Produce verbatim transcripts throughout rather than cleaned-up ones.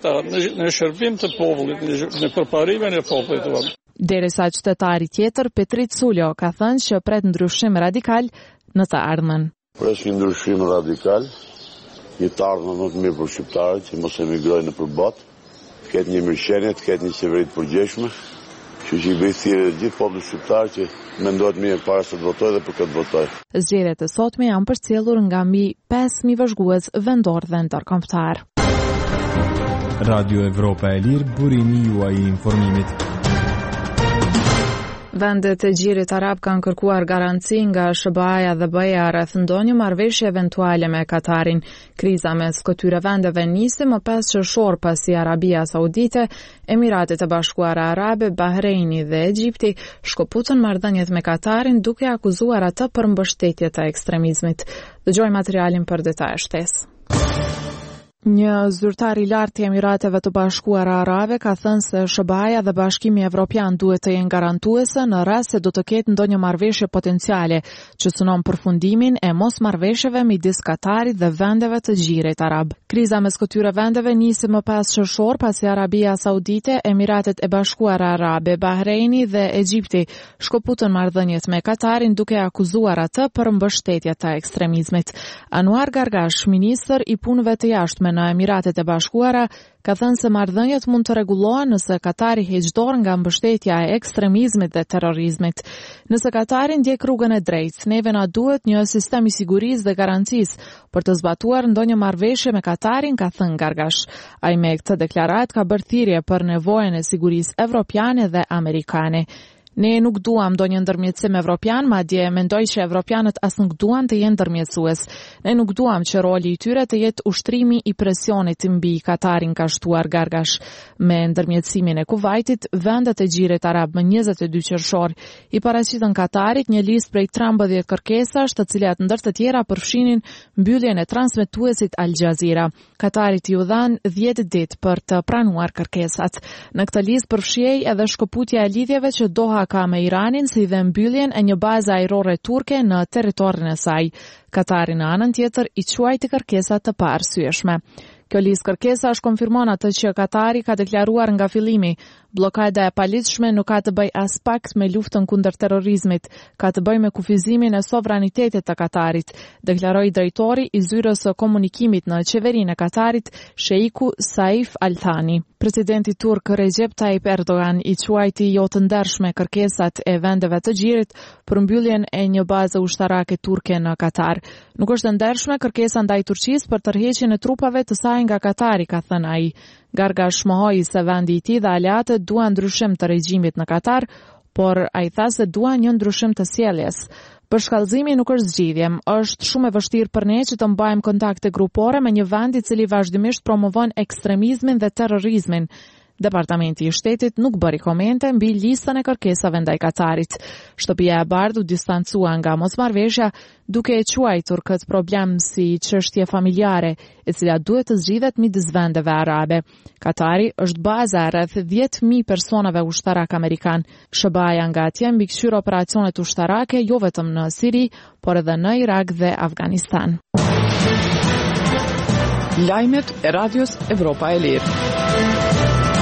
ata në shërbim të popullit, në përparimin e popullit tonë. Derisa qytetari tjetër, Petrit Suljo, ka thënë që pret ndryshim radikal në të ardhmen. Pres një ndryshim radikal, një të ardhmen më të mirë për shqiptarët, që mos emigrojnë në përbot, të ketë një mirëqenie, të ketë një qeveri të përgjeshme, që që i bëj thirrje gjithë popullit shqiptar që mendohet mirë para se të votojë dhe për këtë votojë. Zgjedhjet e sotme janë përcjellur nga mbi pesë mijë vëzhgues vendor dhe ndërkombëtar. Radio Evropa e Lirë, burimi juaj i informimit. Vendet e Gjirit Arab kanë kërkuar garanci nga S B A-ja dhe B E-ja rreth ndonjë marrëveshje eventuale me Katarin. Kriza mes këtyre vendeve nisi më pas qershor pasi Arabia Saudite, Emiratet e Bashkuara Arabe, Bahreini dhe Egjipti shkoputën marrëdhëniet me Katarin duke akuzuar atë për mbështetje të ekstremizmit. Dëgjojmë materialin për detaje shtesë. Një zyrtar i lartë i Emirateve të Bashkuara Arabe ka thënë se S B A-ja dhe Bashkimi Evropian duhet të jenë garantuese në rast se do të ketë ndonjë marrëveshje potenciale që synon përfundimin e mosmarrëveshjeve midis Katarit dhe vendeve të Gjirit Arab. Kriza mes këtyre vendeve nisi më pas qershor pasi Arabia Saudite, Emiratet e Bashkuara Arabe, Bahreini dhe Egjipti shkoputën marrëdhëniet me Katarin duke akuzuar atë për mbështetje të ekstremizmit. Anwar Gargash, ministër i punëve të jashtme në Emiratet e Bashkuara, ka thënë se marrëdhëniet mund të rregullohen nëse Katari heq dorë nga mbështetja e ekstremizmit dhe terrorizmit. Nëse Katari ndjek rrugën e drejtë, neve na duhet një sistem i sigurisë dhe garancisë për të zbatuar ndonjë marrëveshje me Katarin, ka thënë Gargash. Ai me këtë deklaratë ka bërë thirrje për nevojën e sigurisë evropiane dhe amerikane. Ne nuk duam ndonjë ndërmjetësim evropian, madje mendoj që evropianët as nuk duan të jenë ndërmjetësues. Ne nuk duam që roli i tyre të jetë ushtrimi i presionit mbi Katarin, ka shtuar Gargash. Me ndërmjetësimin e Kuvajtit, vendet e Gjirit Arab më njëzet e dy qershor i paraqitën Katarit një listë prej trembëdhjetë kërkesash, të cilat ndër të tjera përfshinin mbylljen e transmetuesit Al Jazeera. Katarit i u dhan dhjetë ditë për të pranuar kërkesat. Në këtë listë përfshihej edhe shkëputja e lidhjeve që Doha ka me Iranin, si dhe mbylljen e një baze ajrore turke në territorin e saj. Katari në anën tjetër i quajti kërkesat të paarsyeshme. Kjo listë kërkesash konfirmon atë që Katari ka deklaruar nga fillimi. Blokada e paligjshme nuk ka të bëj as pak me luftën kundër terrorizmit, ka të bëj me kufizimin e sovranitetit të Katarit, deklaroi drejtori i zyrës së komunikimit në qeverinë e Katarit, Sheiku Saif Al Thani. Presidenti turk Recep Tayyip Erdogan i quajti jo të ndershme kërkesat e vendeve të Gjirit për mbylljen e një baze ushtarake turke në Katar. Nuk është e ndershme kërkesa ndaj Turqisë për tërheqjen e trupave të saj nga Katari, ka thënë ai. Gargash mohoi se vendi i tij dhe aleatët duan ndryshim të regjimit në Katar, por ai tha se duan një ndryshim të sjelljes. Përshkallëzimi nuk është zgjidhje, është shumë e vështirë për ne që të mbajmë kontakte grupore me një vend i cili vazhdimisht promovon ekstremizmin dhe terrorizmin. Departamenti i Shtetit nuk bëri komente mbi listën e kërkesave ndaj Katarit. Shtëpia e Bardhë u distancua nga mosmarrveshja, duke e quajtur këtë problem si çështje familjare, e cila duhet të zgjidhet midis vendeve arabe. Katari është baza rreth dhjetë mijë personave ushtarak amerikan. S B A-ja nga atje mbikëqyr operacionet ushtarake jo vetëm në Siri, por edhe në Irak dhe Afganistan. Lajmet e Radios Evropa e Lirë.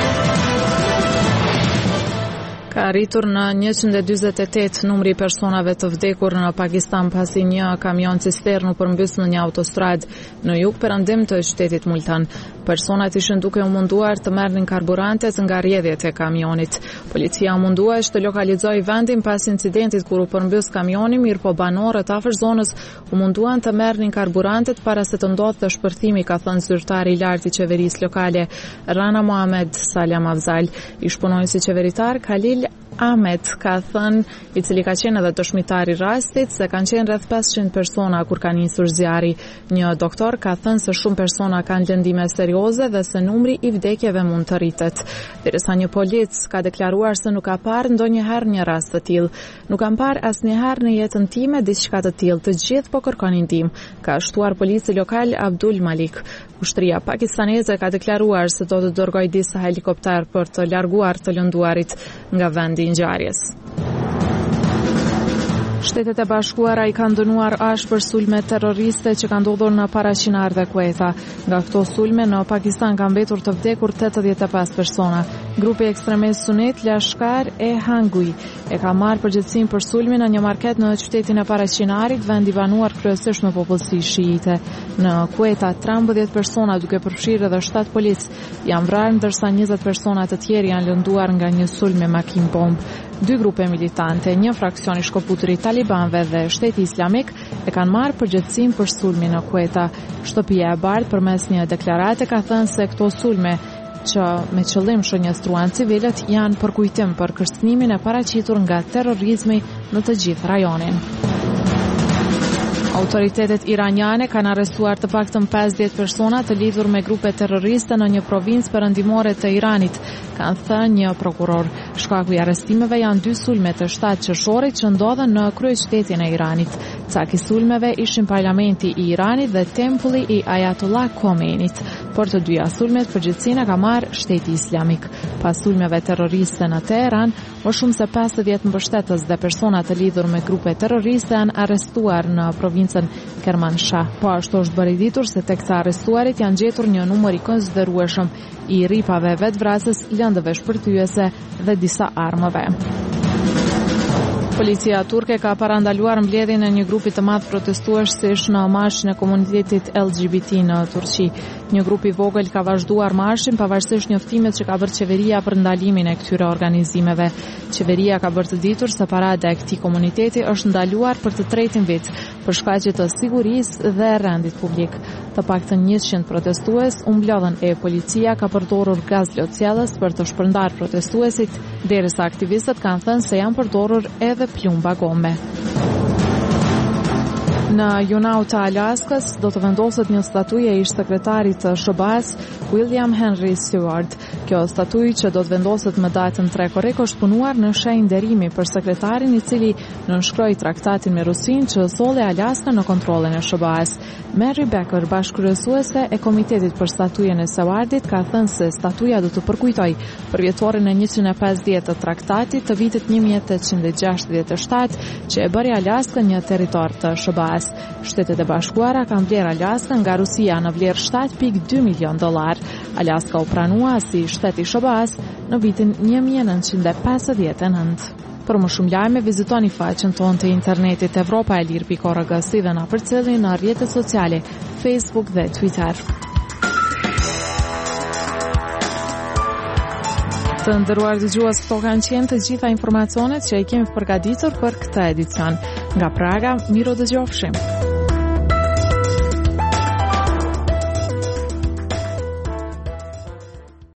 Ka arritur në njëqind e dyzet e tetë numri i personave të vdekur në Pakistan pasi një kamion cistern u përmbys në një autostradë në jug perëndim të qytetit Multan. Personat ishin duke u munduar të merrnin karburantet nga rrjedhjet e kamionit. Policia u mundua të lokalizojë vendin pas incidentit kur u përmbys kamioni, mirëpo banorët afër zonës u munduan të merrnin karburantet para se të ndodhte shpërthimi, ka thënë zyrtari i lartë i qeverisë lokale Rana Mohamed Salam Afzal. Ish punonjësi qeveritar Khalil Ahmed ka thënë, i cili ka qenë edhe dëshmitar i rastit, se kanë qenë rreth pesëqind persona kur ka nisur zjarri. Një doktor ka thënë se shumë persona kanë lëndime serioze dhe se numri i vdekjeve mund të rritet. Derisa një polic ka deklaruar se nuk ka parë ndonjëherë një rast të tillë. Nuk kam parë asnjëherë në jetën time diçka të tillë, të gjithë po kërkonin ndihmë, ka shtuar polici lokal Abdul Malik. Ushtria pakistaneze ka deklaruar se do të dërgojë disa helikopter për të larguar të lënduarit nga vendi i ngjarjes. Shtetet e Bashkuara i kanë dënuar ashpër sulme terroriste që kanë ndodhur në Paraqinar dhe Kuweta. Nga këto sulme në Pakistan kanë mbetur të vdekur tetëdhjetë e pesë persona. Grupi ekstremist sunet Lashkar e Hangui e ka marrë përgjegjësinë për sulmin në një market në qytetin e Paraqinarit, vend i banuar kryesisht me popullsi shiite. Në Kuweta, trembëdhjetë persona, duke përfshirë edhe shtatë policë, janë vrarë, ndërsa njëzet persona të tjerë janë lënduar nga një sulm me makinë bombë. Dy grupe militante, një fraksion i shkëputur i talibanëve dhe Shteti Islamik, e kanë marrë përgjegjësinë për sulmin në Kuweta. Shtëpia e Bardhë përmes një deklarate ka thënë se këto sulme, që me qëllim shënjestruan civilët, janë përkujtim për kërcënimin e paraqitur nga terrorizmi në të gjithë rajonin. Autoritetet iraniane kanë arrestuar të paktën pesëdhjetë persona të lidhur me grupe terroriste në një provincë perëndimore të Iranit, kanë thënë një prokuror. Shkaku i arrestimeve janë dy sulme të shtatë qershorit që ndodhen në kryeqytetin e Iranit. Cak i sulmeve ishin parlamenti i Iranit dhe tempulli i Ayatollah Khomenit. Por të dyja sulmet përgjegjësinë ka marrë Shteti Islamik. Pas sulmeve terroriste në Teheran, më shumë se pesëdhjetë mbështetës dhe persona të lidhur me grupe terroriste janë arrestuar në provincën Kermanshah. Po ashtu është bërë i ditur se tek të arrestuarit janë gjetur një numër i konsiderueshëm i rripave vetvrasës, lëndëve shpërthyese dhe disa armëve. Policia turke ka parandaluar mbledhjen e një grupi të madh protestuesish në marshin e komunitetit L G B T në Turqi. Një grup i vogël ka vazhduar marshin pavarësisht njoftimit që ka bërë qeveria për ndalimin e këtyre organizimeve. Qeveria ka bërë të ditur se parada e këtij komuniteti është ndaluar për të tretin vit për shkaqe të sigurisë dhe rendit publik. Të paktën njëqind protestues u mblodhen e policia ka përdorur gaz lotësielës për të shpërndarë protestuesit, derisa aktivistët kanë thënë se janë përdorur edhe plumba gome. Në Juneau të Alaskës do të vendoset një statuje ish sekretarit të S B A-s William Henry Seward. Kjo statujë që do të vendoset më datën tre korrik është punuar në shenjë nderimi për sekretarin i cili nënshkroi traktatin me Rusinë që solli Alaskën në kontrollin e S B A-s. Mary Becker, bashkëkryesuese e Komitetit për Statujën e Sewardit, ka thënë se statuja do të përkujtojë për vjetorin e njëqind e pesëdhjetë të traktatit të vitit një mijë e tetëqind e gjashtëdhjetë e shtatë që e bëri Alaskën një territor të S B A-s. Shtetet e Bashkuara kanë blerë Alaskën nga Rusia në vlerë shtatë pikë dy milion dollar. Alaska u pranua si shtet i S B A-s në vitin një mijë e nëntëqind e pesëdhjetë e nëntë. Për më shumë lajme, vizitoni faqen tonë të internetit europa e lir pikë org si dhe na përcjellni në rrjetet sociale Facebook dhe Twitter. Të nderuar dëgjues, këto kanë qenë të gjitha informacionet që i kemi përgatitur për këtë edicion. Nga Praga, miro dëgjofshim.